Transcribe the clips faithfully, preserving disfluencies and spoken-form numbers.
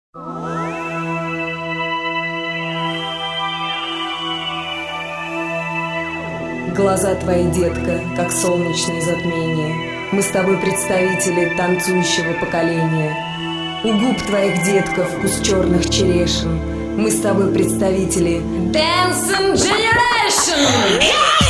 Глаза твои, детка, как солнечное затмение. Мы с тобой представители танцующего поколения. У губ твоих, детка, вкус черных черешин. Мы с тобой представители Dancing Generation!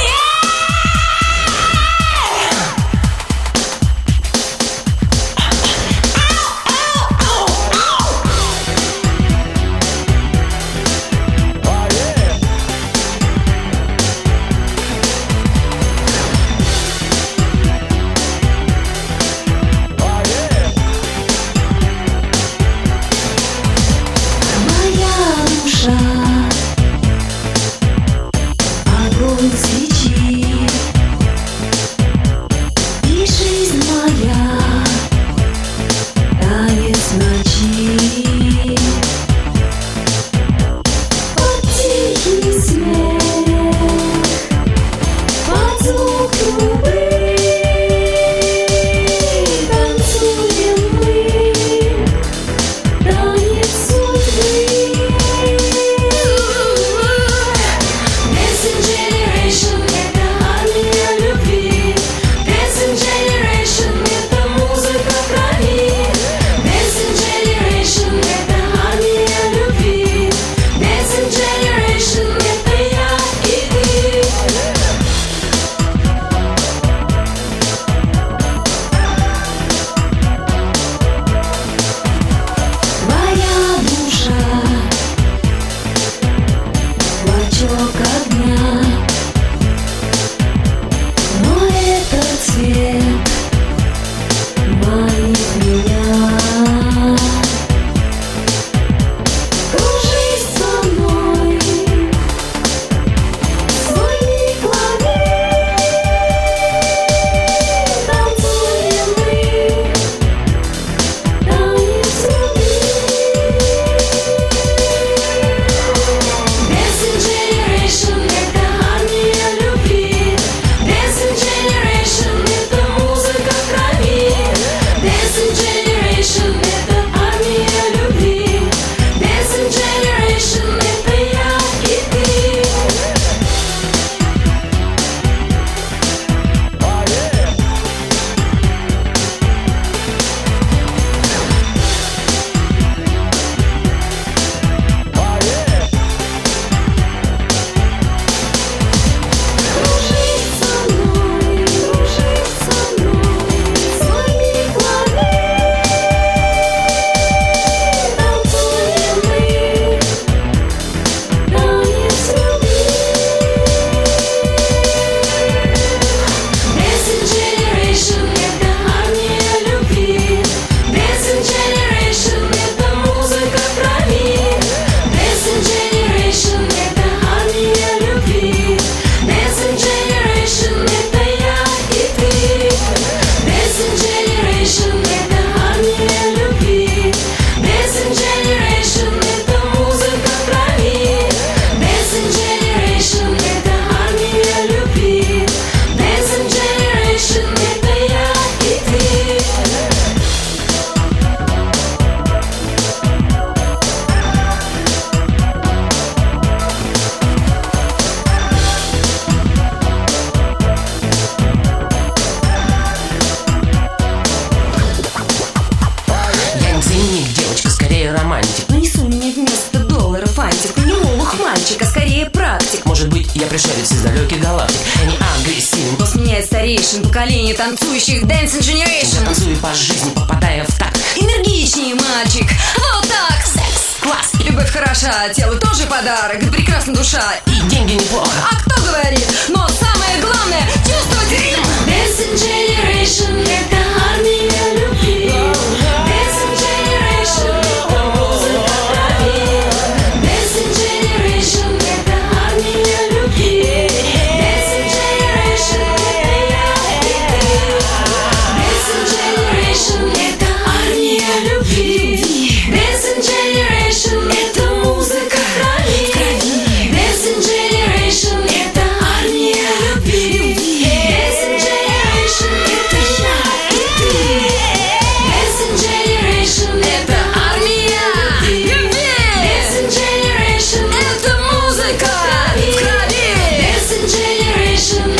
Поколение танцующих Dancing Generation. Я танцую по жизни, попадая в такт. Энергичнее, мальчик. Вот так. Секс, класс. Любовь хороша, телу тоже подарок. Да прекрасна душа. И деньги неплохо. А кто говорит? Но самое главное — чувствовать ритм. Dancing Generation — это армия любви. Dancing Generation — это музыка крови. Dancing Generation — это армия любви. Dancing Generation — это я и ты. Dancing Generation — это армия любви. Dancing Generation — это музыка крови. Dancing Generation — это армия любви. Dancing Generation — это я Generation.